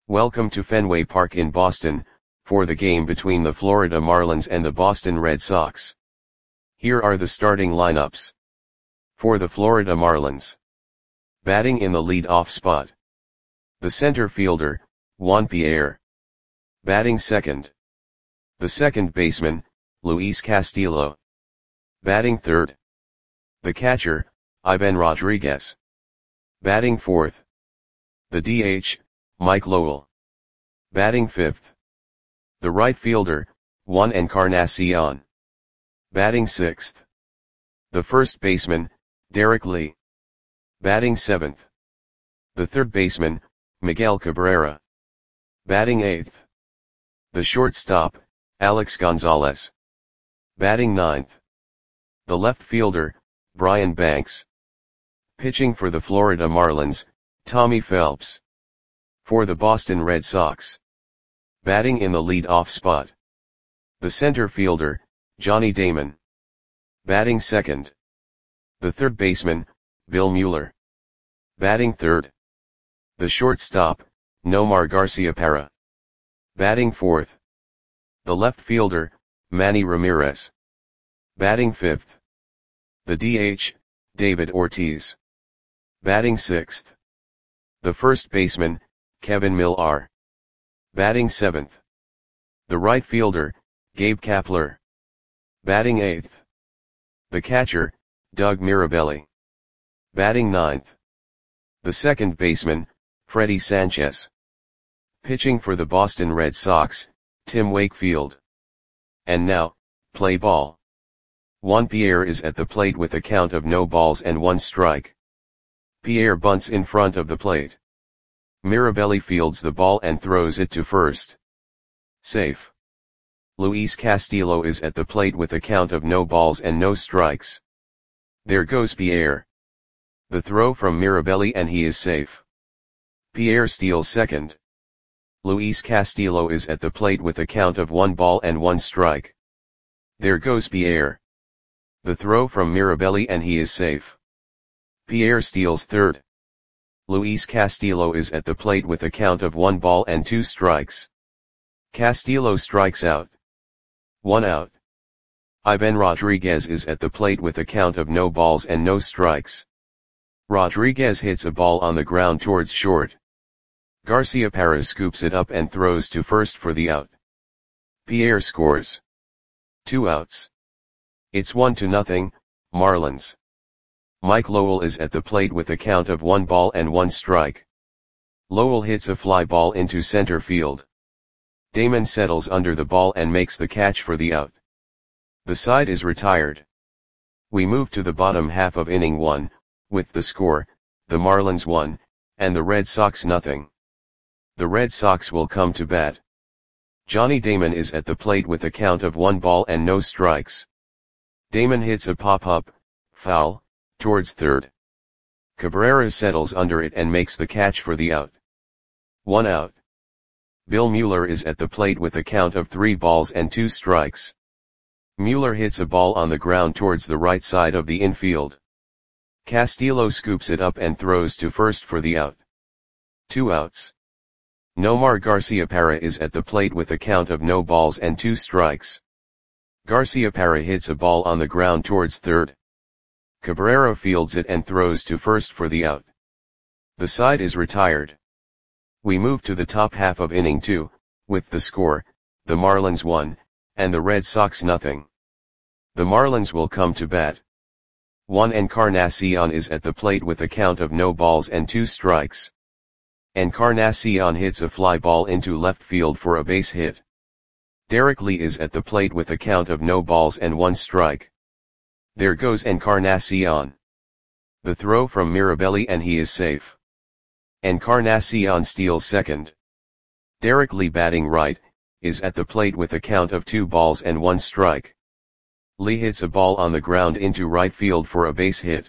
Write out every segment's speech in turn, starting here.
Welcome to Fenway Park in Boston, for the game between the Florida Marlins and the Boston Red Sox. Here are the starting lineups. For the Florida Marlins. Batting in the lead-off spot. The center fielder, Juan Pierre. Batting second. The second baseman, Luis Castillo. Batting third. The catcher, Ivan Rodriguez. Batting fourth. The DH, Mike Lowell. Batting fifth. The right fielder, Juan Encarnacion. Batting sixth. The first baseman, Derek Lee. Batting seventh. The third baseman, Miguel Cabrera. Batting eighth. The shortstop, Alex Gonzalez. Batting ninth. The left fielder, Brian Banks. Pitching for the Florida Marlins, Tommy Phelps. For the Boston Red Sox. Batting in the lead-off spot. The center fielder, Johnny Damon. Batting second. The third baseman, Bill Mueller. Batting third. The shortstop, Nomar Garciaparra. Batting fourth. The left fielder, Manny Ramirez. Batting fifth. The DH, David Ortiz. Batting sixth. The first baseman, Kevin Millar. Batting seventh. The right fielder, Gabe Kapler. Batting eighth. The catcher, Doug Mirabelli. Batting ninth. The second baseman, Freddie Sanchez. Pitching for the Boston Red Sox, Tim Wakefield. And now, play ball. Juan Pierre is at the plate with a count of no balls and one strike. Pierre bunts in front of the plate. Mirabelli fields the ball and throws it to first. Safe. Luis Castillo is at the plate with a count of no balls and no strikes. There goes Pierre. The throw from Mirabelli and he is safe. Pierre steals second. Luis Castillo is at the plate with a count of 1 ball and 1 strike. There goes Pierre. The throw from Mirabelli and he is safe. Pierre steals third. Luis Castillo is at the plate with a count of 1 ball and 2 strikes. Castillo strikes out. 1 out. Ivan Rodriguez is at the plate with a count of no balls and no strikes. Rodriguez hits a ball on the ground towards short. Garciaparra scoops it up and throws to first for the out. Pierre scores. 2 outs. It's 1-0, Marlins. Mike Lowell is at the plate with a count of 1 ball and 1 strike. Lowell hits a fly ball into center field. Damon settles under the ball and makes the catch for the out. The side is retired. We move to the bottom half of inning 1, with the score, the Marlins 1, and the Red Sox 0. The Red Sox will come to bat. Johnny Damon is at the plate with a count of 1 ball and no strikes. Damon hits a pop-up, foul, towards third. Cabrera settles under it and makes the catch for the out. 1 out. Bill Mueller is at the plate with a count of 3 balls and 2 strikes. Mueller hits a ball on the ground towards the right side of the infield. Castillo scoops it up and throws to first for the out. 2 outs. Nomar Garciaparra is at the plate with a count of no balls and 2 strikes. Garciaparra hits a ball on the ground towards third. Cabrera fields it and throws to first for the out. The side is retired. We move to the top half of inning 2, with the score, the Marlins 1, and the Red Sox 0. The Marlins will come to bat. Juan Encarnacion is at the plate with a count of no balls and 2 strikes. Encarnacion hits a fly ball into left field for a base hit. Derek Lee is at the plate with a count of no balls and 1 strike. There goes Encarnacion. The throw from Mirabelli and he is safe. Encarnacion steals second. Derek Lee batting right, is at the plate with a count of 2 balls and 1 strike. Lee hits a ball on the ground into right field for a base hit.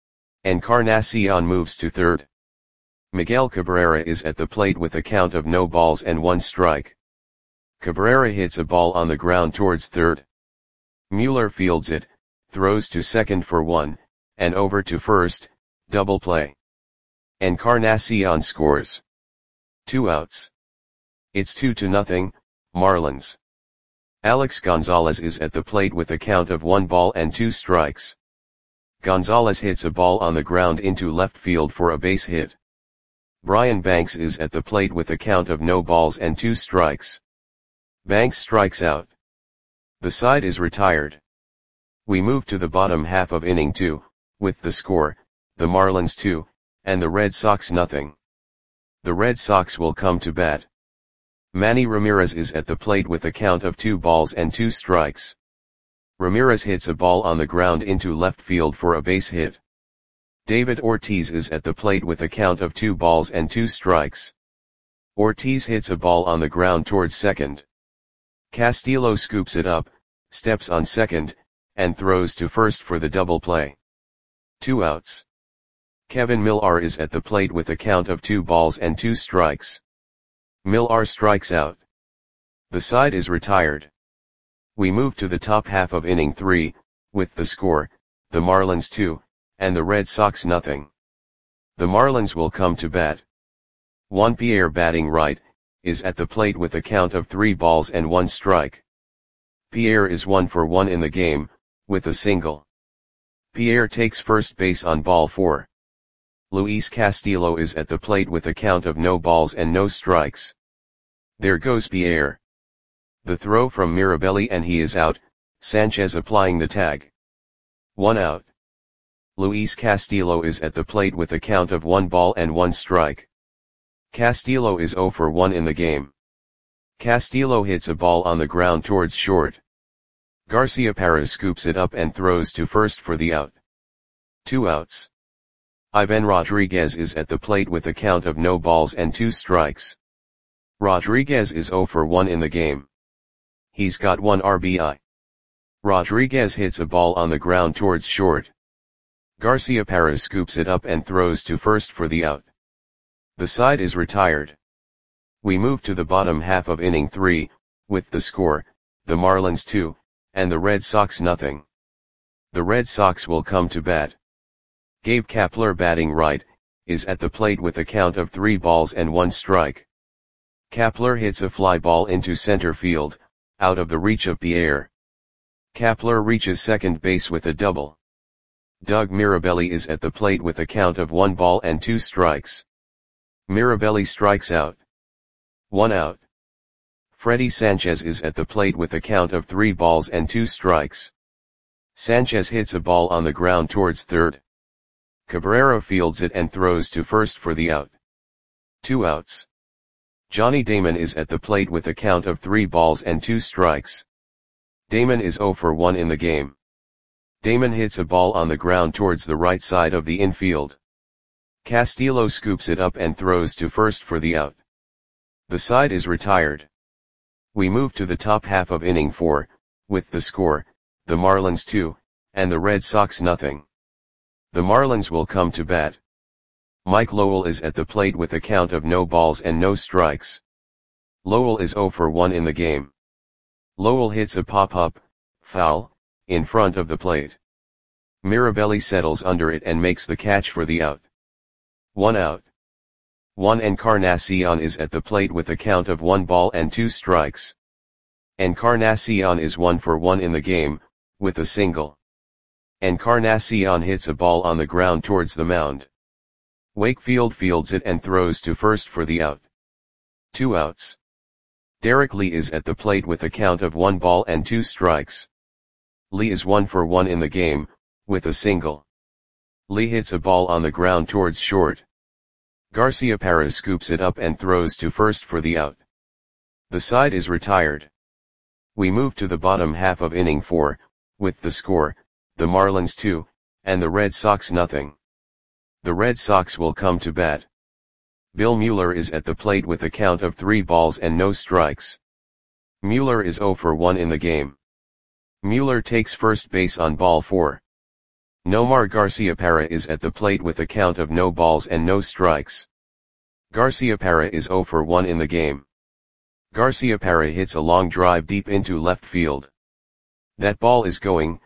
Encarnacion moves to third. Miguel Cabrera is at the plate with a count of no balls and 1 strike. Cabrera hits a ball on the ground towards third. Mueller fields it, throws to second for 1, and over to first, double play. Encarnacion scores. 2 outs. It's 2-0, Marlins. Alex Gonzalez is at the plate with a count of 1 ball and 2 strikes. Gonzalez hits a ball on the ground into left field for a base hit. Brian Banks is at the plate with a count of no balls and 2 strikes. Banks strikes out. The side is retired. We move to the bottom half of inning 2, with the score, the Marlins 2, and the Red Sox nothing. The Red Sox will come to bat. Manny Ramirez is at the plate with a count of 2 balls and 2 strikes. Ramirez hits a ball on the ground into left field for a base hit. David Ortiz is at the plate with a count of 2 balls and 2 strikes. Ortiz hits a ball on the ground towards second. Castillo scoops it up, steps on second, and throws to first for the double play. 2 outs. Kevin Millar is at the plate with a count of 2 balls and 2 strikes. Millar strikes out. The side is retired. We move to the top half of inning 3, with the score, the Marlins 2, and the Red Sox nothing. The Marlins will come to bat. Juan Pierre, batting right, is at the plate with a count of 3 balls and 1 strike. Pierre is 1 for 1 in the game, with a single. Pierre takes first base on ball 4. Luis Castillo is at the plate with a count of no balls and no strikes. There goes Pierre. The throw from Mirabelli and he is out, Sanchez applying the tag. 1 out. Luis Castillo is at the plate with a count of 1 ball and 1 strike. Castillo is 0 for 1 in the game. Castillo hits a ball on the ground towards short. Garciaparra scoops it up and throws to first for the out. 2 outs. Ivan Rodriguez is at the plate with a count of no balls and 2 strikes. Rodriguez is 0 for 1 in the game. He's got 1 RBI. Rodriguez hits a ball on the ground towards short. Garciaparra scoops it up and throws to first for the out. The side is retired. We move to the bottom half of inning 3, with the score, the Marlins 2, and the Red Sox nothing. The Red Sox will come to bat. Gabe Kapler, batting right, is at the plate with a count of 3 balls and 1 strike. Kapler hits a fly ball into center field, out of the reach of Pierre. Kapler reaches second base with a double. Doug Mirabelli is at the plate with a count of 1 ball and 2 strikes. Mirabelli strikes out. 1 out. Freddy Sanchez is at the plate with a count of 3 balls and 2 strikes. Sanchez hits a ball on the ground towards third. Cabrera fields it and throws to first for the out. 2 outs. Johnny Damon is at the plate with a count of 3 balls and 2 strikes. Damon is 0 for 1 in the game. Damon hits a ball on the ground towards the right side of the infield. Castillo scoops it up and throws to first for the out. The side is retired. We move to the top half of inning 4, with the score, the Marlins 2, and the Red Sox nothing. The Marlins will come to bat. Mike Lowell is at the plate with a count of no balls and no strikes. Lowell is 0 for 1 in the game. Lowell hits a pop-up, foul, in front of the plate. Mirabelli settles under it and makes the catch for the out. 1 out. Juan Encarnacion is at the plate with a count of 1 ball and 2 strikes. Encarnacion is 1 for 1 in the game, with a single. Encarnacion hits a ball on the ground towards the mound. Wakefield fields it and throws to first for the out. 2 outs. Derek Lee is at the plate with a count of 1 ball and 2 strikes. Lee is 1 for 1 in the game, with a single. Lee hits a ball on the ground towards short. Garciaparra scoops it up and throws to first for the out. The side is retired. We move to the bottom half of inning 4, with the score, the Marlins 2, and the Red Sox nothing. The Red Sox will come to bat. Bill Mueller is at the plate with a count of 3 balls and no strikes. Mueller is 0 for 1 in the game. Mueller takes first base on ball 4. Nomar Garciaparra is at the plate with a count of no balls and no strikes. Garciaparra is 0 for 1 in the game. Garciaparra hits a long drive deep into left field. That ball is gone.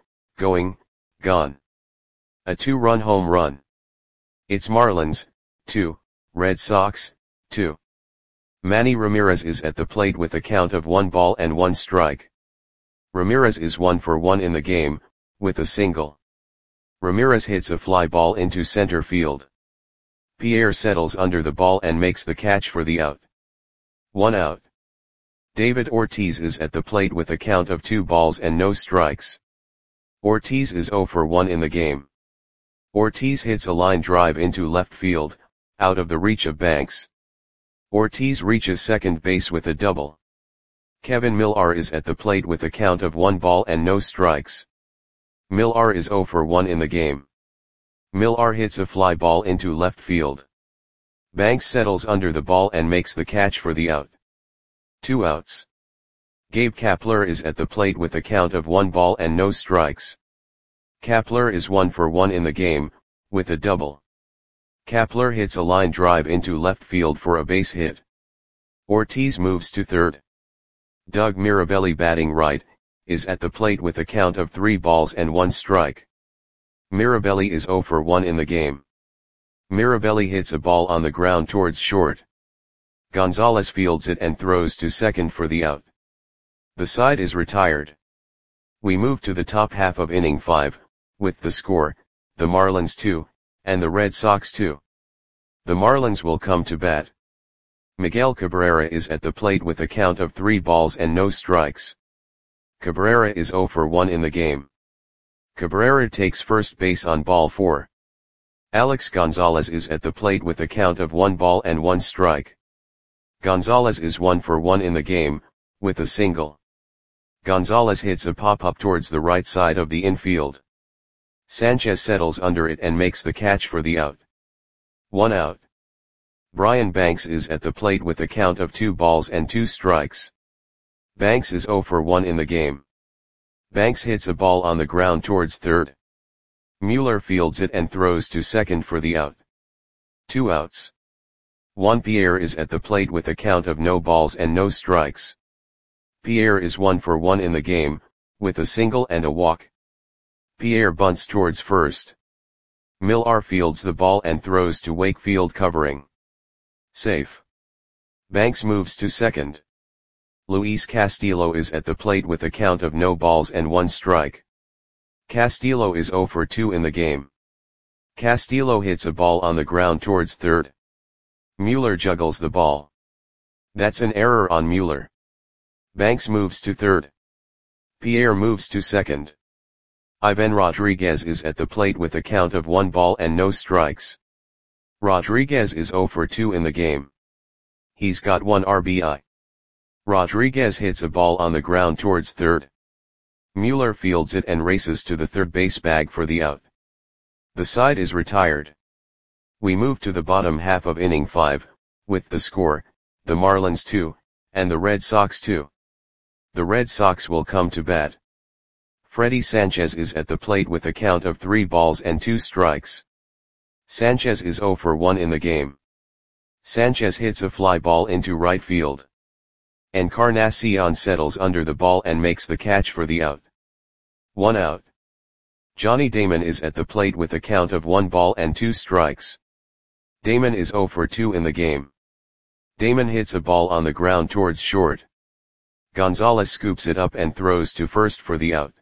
A 2-run home run. It's Marlins, 2, Red Sox, 2. Manny Ramirez is at the plate with a count of 1 ball and 1 strike. Ramirez is 1 for 1 in the game, with a single. Ramirez hits a fly ball into center field. Pierre settles under the ball and makes the catch for the out. 1 out. David Ortiz is at the plate with a count of 2 balls and no strikes. Ortiz is 0 for 1 in the game. Ortiz hits a line drive into left field, out of the reach of Banks. Ortiz reaches second base with a double. Kevin Millar is at the plate with a count of 1 ball and no strikes. Millar is 0 for 1 in the game. Millar hits a fly ball into left field. Banks settles under the ball and makes the catch for the out. 2 outs. Gabe Kapler is at the plate with a count of 1 ball and no strikes. Kapler is 1 for 1 in the game, with a double. Kapler hits a line drive into left field for a base hit. Ortiz moves to third. Doug Mirabelli, batting right, is at the plate with a count of 3 balls and 1 strike. Mirabelli is 0 for 1 in the game. Mirabelli hits a ball on the ground towards short. Gonzalez fields it and throws to second for the out. The side is retired. We move to the top half of inning 5, with the score, the Marlins 2, and the Red Sox 2. The Marlins will come to bat. Miguel Cabrera is at the plate with a count of 3 balls and no strikes. Cabrera is 0 for 1 in the game. Cabrera takes first base on ball 4. Alex Gonzalez is at the plate with a count of 1 ball and 1 strike. Gonzalez is 1 for 1 in the game, with a single. Gonzalez hits a pop-up towards the right side of the infield. Sanchez settles under it and makes the catch for the out. 1 out. Brian Banks is at the plate with a count of 2 balls and 2 strikes. Banks is 0 for 1 in the game. Banks hits a ball on the ground towards third. Mueller fields it and throws to second for the out. 2 outs. Juan Pierre is at the plate with a count of no balls and no strikes. Pierre is 1 for 1 in the game, with a single and a walk. Pierre bunts towards first. Millar fields the ball and throws to Wakefield, covering. Safe. Banks moves to second. Luis Castillo is at the plate with a count of no balls and 1 strike. Castillo is 0 for 2 in the game. Castillo hits a ball on the ground towards third. Mueller juggles the ball. That's an error on Mueller. Banks moves to third. Pierre moves to second. Ivan Rodriguez is at the plate with a count of 1 ball and no strikes. Rodriguez is 0 for 2 in the game. He's got 1 RBI. Rodriguez hits a ball on the ground towards third. Mueller fields it and races to the third base bag for the out. The side is retired. We move to the bottom half of inning 5, with the score, the Marlins 2, and the Red Sox 2. The Red Sox will come to bat. Freddy Sanchez is at the plate with a count of 3 balls and 2 strikes. Sanchez is 0 for 1 in the game. Sanchez hits a fly ball into right field. Encarnacion settles under the ball and makes the catch for the out. 1 out. Johnny Damon is at the plate with a count of 1 ball and 2 strikes. Damon is 0 for 2 in the game. Damon hits a ball on the ground towards short. Gonzalez scoops it up and throws to first for the out.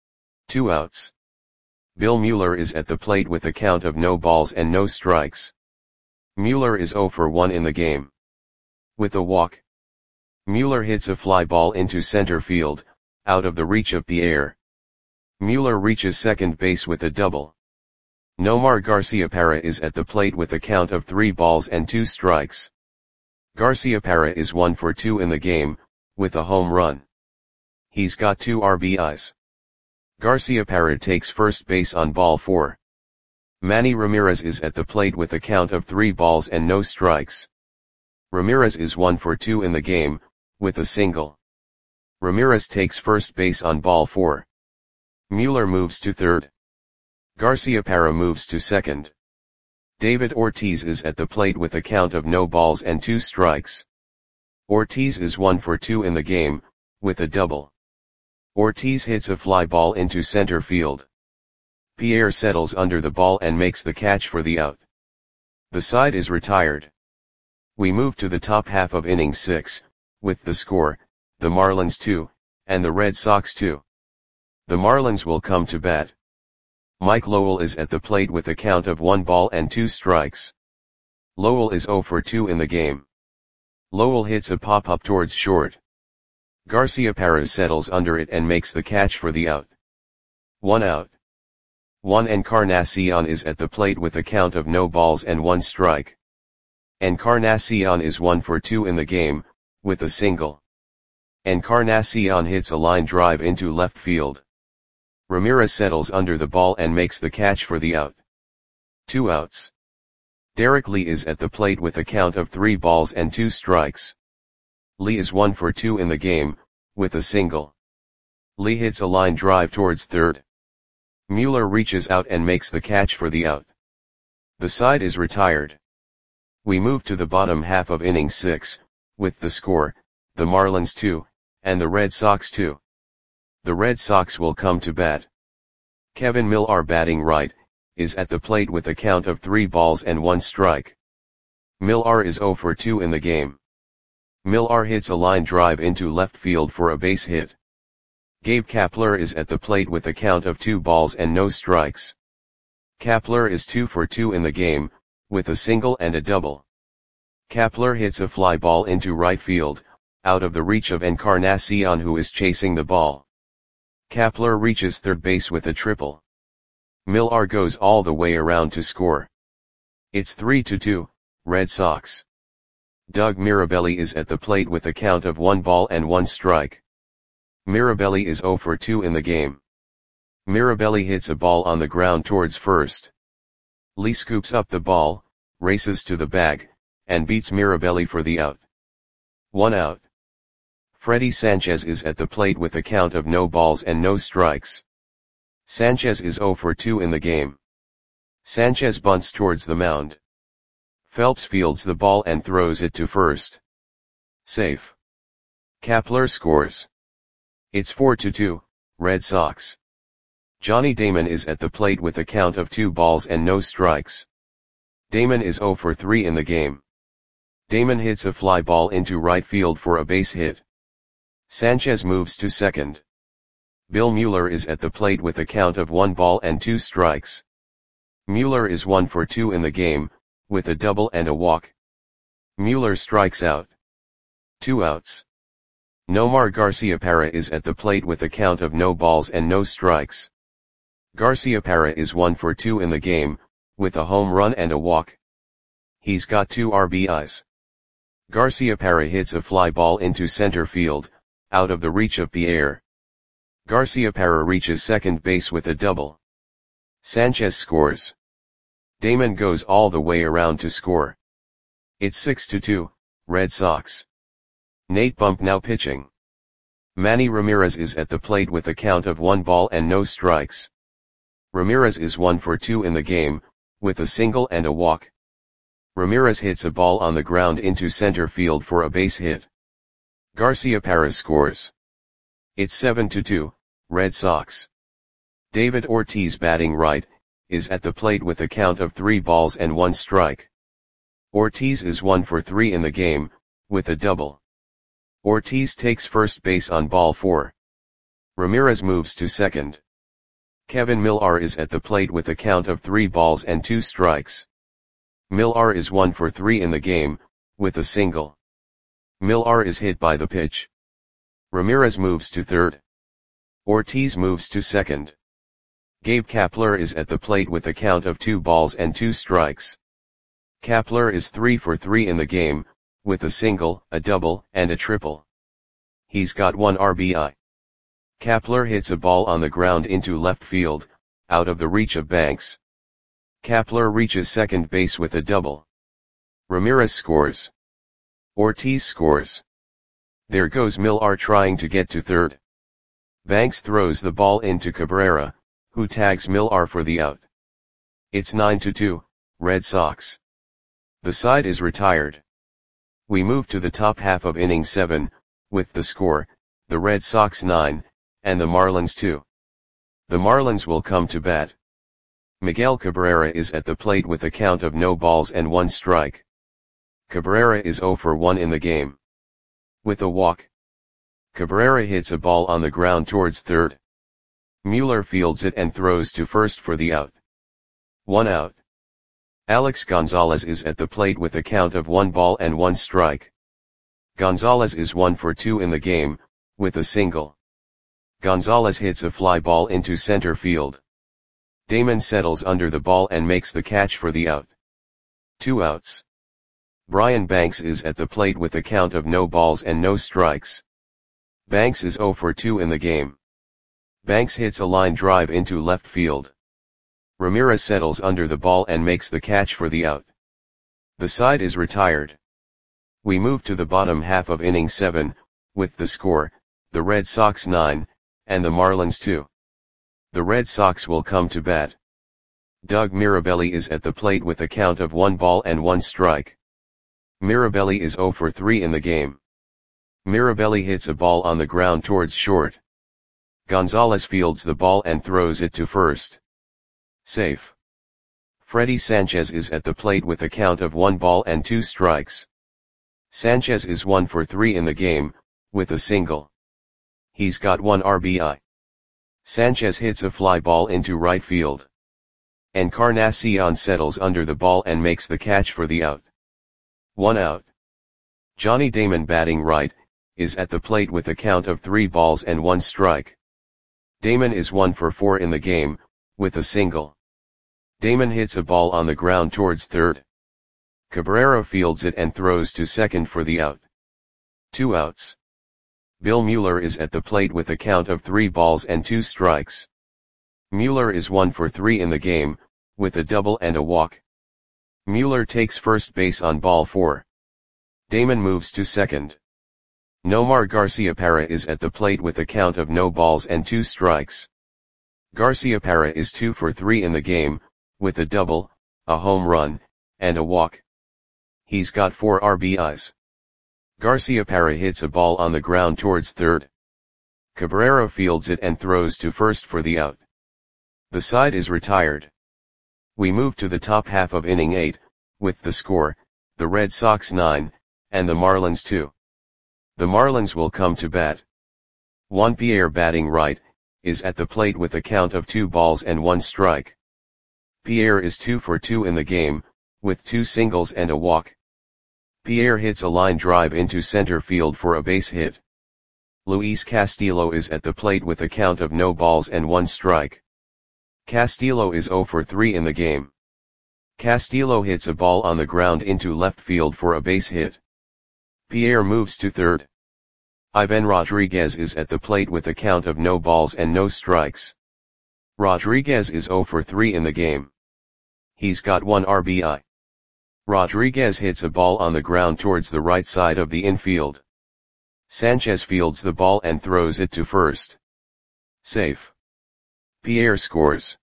2 outs. Bill Mueller is at the plate with a count of no balls and no strikes. Mueller is 0 for 1 in the game. With a walk. Mueller hits a fly ball into center field, out of the reach of Pierre. Mueller reaches second base with a double. Nomar Garciaparra is at the plate with a count of 3 balls and 2 strikes. Garciaparra is 1 for 2 in the game, with a home run. He's got 2 RBIs. Garciaparra takes first base on ball 4. Manny Ramirez is at the plate with a count of 3 balls and no strikes. Ramirez is 1 for 2 in the game, with a single. Ramirez takes first base on ball 4. Mueller moves to third. Garciaparra moves to second. David Ortiz is at the plate with a count of no balls and 2 strikes. Ortiz is 1 for 2 in the game, with a double. Ortiz hits a fly ball into center field. Pierre settles under the ball and makes the catch for the out. The side is retired. We move to the top half of inning 6, with the score, the Marlins 2, and the Red Sox 2. The Marlins will come to bat. Mike Lowell is at the plate with a count of 1 ball and 2 strikes. Lowell is 0 for 2 in the game. Lowell hits a pop-up towards short. Garciaparra settles under it and makes the catch for the out. 1 out. Juan Encarnacion is at the plate with a count of no balls and 1 strike. Encarnacion is 1 for 2 in the game, with a single. Encarnacion hits a line drive into left field. Ramirez settles under the ball and makes the catch for the out. 2 outs. Derek Lee is at the plate with a count of 3 balls and 2 strikes. Lee is 1 for 2 in the game, with a single. Lee hits a line drive towards third. Mueller reaches out and makes the catch for the out. The side is retired. We move to the bottom half of inning 6, with the score, the Marlins 2, and the Red Sox 2. The Red Sox will come to bat. Kevin Millar, batting right, is at the plate with a count of 3 balls and 1 strike. Millar is 0 for 2 in the game. Millar hits a line drive into left field for a base hit. Gabe Kapler is at the plate with a count of 2 balls and no strikes. Kapler is 2 for 2 in the game, with a single and a double. Kapler hits a fly ball into right field, out of the reach of Encarnacion, who is chasing the ball. Kapler reaches third base with a triple. Millar goes all the way around to score. It's 3-2, Red Sox. Doug Mirabelli is at the plate with a count of 1 ball and 1 strike. Mirabelli is 0 for 2 in the game. Mirabelli hits a ball on the ground towards first. Lee scoops up the ball, races to the bag, and beats Mirabelli for the out. 1 out. Freddy Sanchez is at the plate with a count of no balls and no strikes. Sanchez is 0 for 2 in the game. Sanchez bunts towards the mound. Phelps fields the ball and throws it to first. Safe. Kapler scores. It's 4-2, Red Sox. Johnny Damon is at the plate with a count of 2 balls and no strikes. Damon is 0 for 3 in the game. Damon hits a fly ball into right field for a base hit. Sanchez moves to second. Bill Mueller is at the plate with a count of 1 ball and 2 strikes. Mueller is 1 for 2 in the game, with a double and a walk. Mueller strikes out. 2 outs. Nomar Garciaparra is at the plate with a count of no balls and no strikes. Garciaparra is 1 for 2 in the game, with a home run and a walk. He's got 2 RBIs. Garciaparra hits a fly ball into center field, out of the reach of Pierre. Garciaparra reaches second base with a double. Sanchez scores. Damon goes all the way around to score. It's 6-2, Red Sox. Nate Bump now pitching. Manny Ramirez is at the plate with a count of 1 ball and no strikes. Ramirez is 1 for 2 in the game, with a single and a walk. Ramirez hits a ball on the ground into center field for a base hit. Garciaparra scores. It's 7-2, Red Sox. David Ortiz, batting right, is at the plate with a count of 3 balls and 1 strike. Ortiz is 1 for 3 in the game, with a double. Ortiz takes first base on ball 4. Ramirez moves to second. Kevin Millar is at the plate with a count of 3 balls and 2 strikes. Millar is 1 for 3 in the game, with a single. Millar is hit by the pitch. Ramirez moves to third. Ortiz moves to second. Gabe Kapler is at the plate with a count of 2 balls and 2 strikes. Kapler is 3 for 3 in the game, with a single, a double, and a triple. He's got 1 RBI. Kapler hits a ball on the ground into left field, out of the reach of Banks. Kapler reaches second base with a double. Ramirez scores. Ortiz scores. There goes Millar trying to get to third. Banks throws the ball into Cabrera, who tags Millar for the out. It's 9-2, Red Sox. The side is retired. We move to the top half of inning 7, with the score, the Red Sox 9, and the Marlins 2. The Marlins will come to bat. Miguel Cabrera is at the plate with a count of no balls and 1 strike. Cabrera is 0 for 1 in the game. With a walk, Cabrera hits a ball on the ground towards third. Mueller fields it and throws to first for the out. 1 out. Alex Gonzalez is at the plate with a count of 1 ball and 1 strike. Gonzalez is 1 for 2 in the game, with a single. Gonzalez hits a fly ball into center field. Damon settles under the ball and makes the catch for the out. 2 outs. Brian Banks is at the plate with a count of no balls and no strikes. Banks is 0 for 2 in the game. Banks hits a line drive into left field. Ramirez settles under the ball and makes the catch for the out. The side is retired. We move to the bottom half of inning 7, with the score, the Red Sox 9, and the Marlins 2. The Red Sox will come to bat. Doug Mirabelli is at the plate with a count of 1 ball and 1 strike. Mirabelli is 0 for 3 in the game. Mirabelli hits a ball on the ground towards short. Gonzalez fields the ball and throws it to first. Safe. Freddy Sanchez is at the plate with a count of 1 ball and 2 strikes. Sanchez is 1 for 3 in the game, with a single. He's got 1 RBI. Sanchez hits a fly ball into right field. Encarnacion settles under the ball and makes the catch for the out. 1 out. Johnny Damon, batting right, is at the plate with a count of 3 balls and 1 strike. Damon is 1 for 4 in the game, with a single. Damon hits a ball on the ground towards third. Cabrera fields it and throws to second for the out. 2 outs. Bill Mueller is at the plate with a count of 3 balls and 2 strikes. Mueller is 1 for 3 in the game, with a double and a walk. Mueller takes first base on ball 4. Damon moves to second. Nomar Garciaparra is at the plate with a count of no balls and 2 strikes. Garciaparra is 2 for 3 in the game, with a double, a home run, and a walk. He's got 4 RBIs. Garciaparra hits a ball on the ground towards third. Cabrera fields it and throws to first for the out. The side is retired. We move to the top half of inning 8, with the score, the Red Sox 9, and the Marlins 2. The Marlins will come to bat. Juan Pierre, batting right, is at the plate with a count of 2 balls and 1 strike. Pierre is 2 for 2 in the game, with 2 singles and a walk. Pierre hits a line drive into center field for a base hit. Luis Castillo is at the plate with a count of no balls and 1 strike. Castillo is 0 for 3 in the game. Castillo hits a ball on the ground into left field for a base hit. Pierre moves to third. Ivan Rodriguez is at the plate with a count of no balls and no strikes. Rodriguez is 0 for 3 in the game. He's got 1 RBI. Rodriguez hits a ball on the ground towards the right side of the infield. Sanchez fields the ball and throws it to first. Safe. Pierre scores.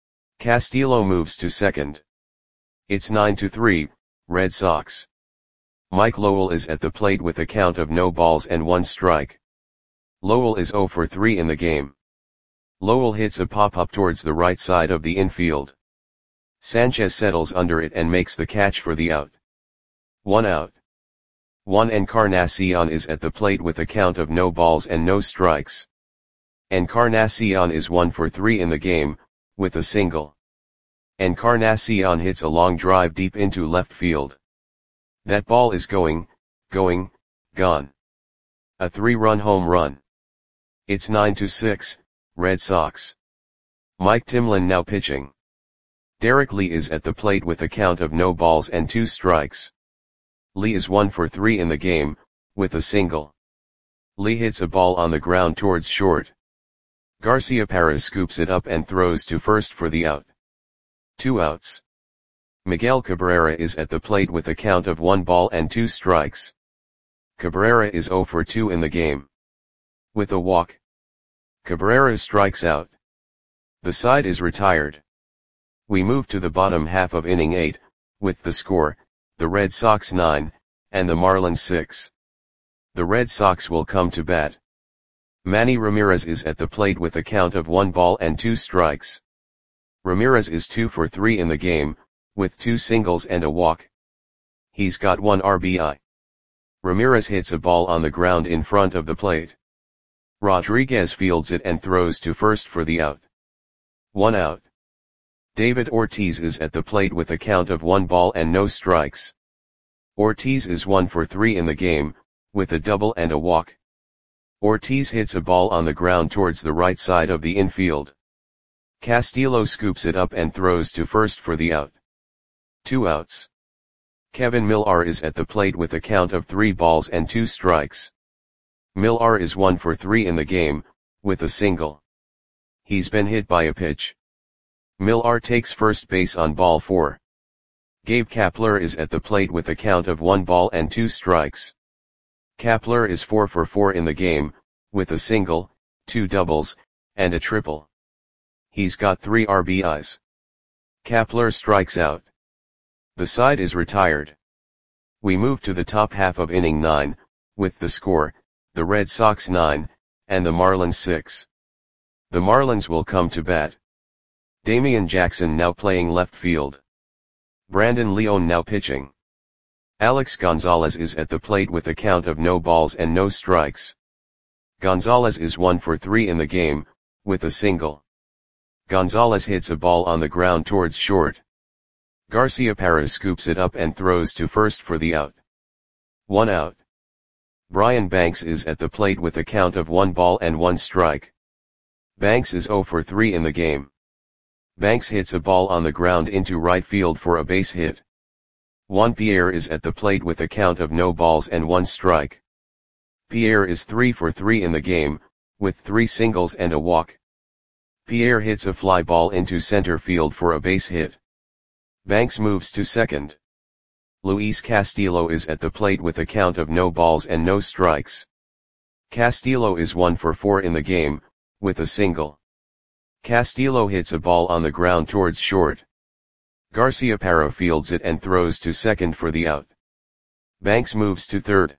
Castillo moves to second. It's 9-3, Red Sox. Mike Lowell is at the plate with a count of no balls and 1 strike. Lowell is 0 for 3 in the game. Lowell hits a pop-up towards the right side of the infield. Sanchez settles under it and makes the catch for the out. 1 out. Juan Encarnacion is at the plate with a count of no balls and no strikes. Encarnacion is 1 for 3 in the game, with a single. Encarnacion hits a long drive deep into left field. That ball is gone. A 3-run home run. It's 9-6, Red Sox. Mike Timlin now pitching. Derek Lee is at the plate with a count of no balls and 2 strikes. Lee is 1 for 3 in the game, with a single. Lee hits a ball on the ground towards short. Garciaparra scoops it up and throws to first for the out. 2 outs. Miguel Cabrera is at the plate with a count of 1 ball and 2 strikes. Cabrera is 0 for 2 in the game. With a walk, Cabrera strikes out. The side is retired. We move to the bottom half of inning 8, with the score, the Red Sox 9, and the Marlins 6. The Red Sox will come to bat. Manny Ramirez is at the plate with a count of 1 ball and 2 strikes. Ramirez is 2 for 3 in the game, with 2 singles and a walk. He's got 1 RBI. Ramirez hits a ball on the ground in front of the plate. Rodriguez fields it and throws to first for the out. 1 out. David Ortiz is at the plate with a count of 1 ball and no strikes. Ortiz is 1 for 3 in the game, with a double and a walk. Ortiz hits a ball on the ground towards the right side of the infield. Castillo scoops it up and throws to first for the out. 2 outs. Kevin Millar is at the plate with a count of 3 balls and 2 strikes. Millar is 1 for 3 in the game, with a single. He's been hit by a pitch. Millar takes first base on ball 4. Gabe Kapler is at the plate with a count of 1 ball and 2 strikes. Kapler is 4 for 4 in the game, with a single, 2 doubles, and a triple. He's got 3 RBIs. Kapler strikes out. The side is retired. We move to the top half of inning 9, with the score, the Red Sox 9, and the Marlins 6. The Marlins will come to bat. Damian Jackson now playing left field. Brandon Leone now pitching. Alex Gonzalez is at the plate with a count of no balls and no strikes. Gonzalez is 1 for 3 in the game, with a single. Gonzalez hits a ball on the ground towards short. Garciaparra scoops it up and throws to first for the out. 1 out. Brian Banks is at the plate with a count of 1 ball and 1 strike. Banks is 0 for 3 in the game. Banks hits a ball on the ground into right field for a base hit. Juan Pierre is at the plate with a count of no balls and 1 strike. Pierre is 3 for 3 in the game, with 3 singles and a walk. Pierre hits a fly ball into center field for a base hit. Banks moves to second. Luis Castillo is at the plate with a count of no balls and no strikes. Castillo is 1 for 4 in the game, with a single. Castillo hits a ball on the ground towards short. Garciaparra fields it and throws to second for the out. Banks moves to third.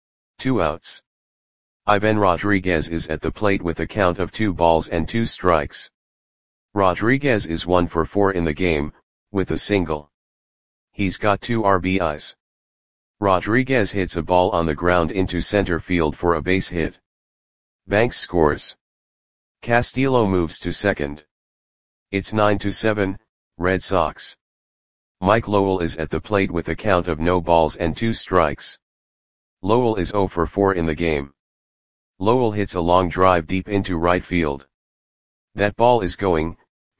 2 outs. Ivan Rodriguez is at the plate with a count of 2 balls and 2 strikes. Rodriguez is 1 for 4 in the game, with a single. He's got 2 RBIs. Rodriguez hits a ball on the ground into center field for a base hit. Banks scores. Castillo moves to second. It's 9-7, Red Sox. Mike Lowell is at the plate with a count of no balls and 2 strikes. Lowell is 0 for 4 in the game. Lowell hits a long drive deep into right field. That ball is gone.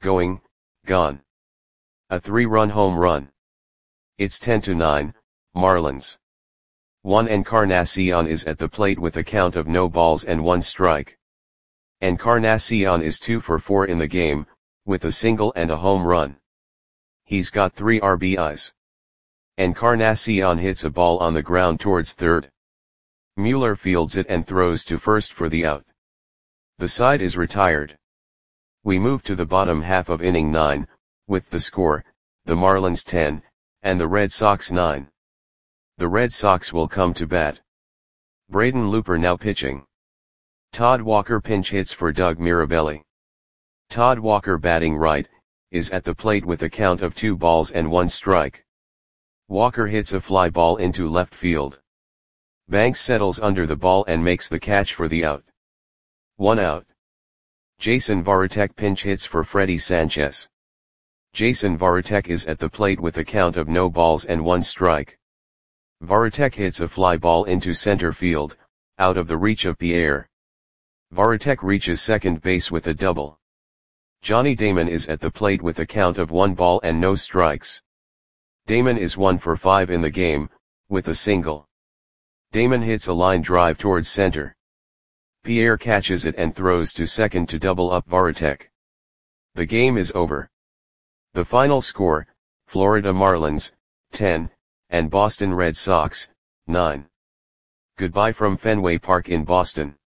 A 3-run home run. It's 10-9, Marlins. Juan Encarnacion is at the plate with a count of no balls and 1 strike. Encarnacion is 2 for 4 in the game, with a single and a home run. He's got 3 RBIs. Encarnacion hits a ball on the ground towards third. Mueller fields it and throws to first for the out. The side is retired. We move to the bottom half of inning 9, with the score, the Marlins 10, and the Red Sox 9. The Red Sox will come to bat. Braden Looper now pitching. Todd Walker pinch hits for Doug Mirabelli. Todd Walker batting right, is at the plate with a count of 2 balls and 1 strike. Walker hits a fly ball into left field. Banks settles under the ball and makes the catch for the out. 1 out. Jason Varitek pinch hits for Freddie Sanchez. Jason Varitek is at the plate with a count of no balls and 1 strike. Varitek hits a fly ball into center field, out of the reach of Pierre. Varitek reaches second base with a double. Johnny Damon is at the plate with a count of 1 ball and no strikes. Damon is 1 for 5 in the game, with a single. Damon hits a line drive towards center. Pierre catches it and throws to second to double up Varitek. The game is over. The final score, Florida Marlins, 10, and Boston Red Sox, 9. Goodbye from Fenway Park in Boston.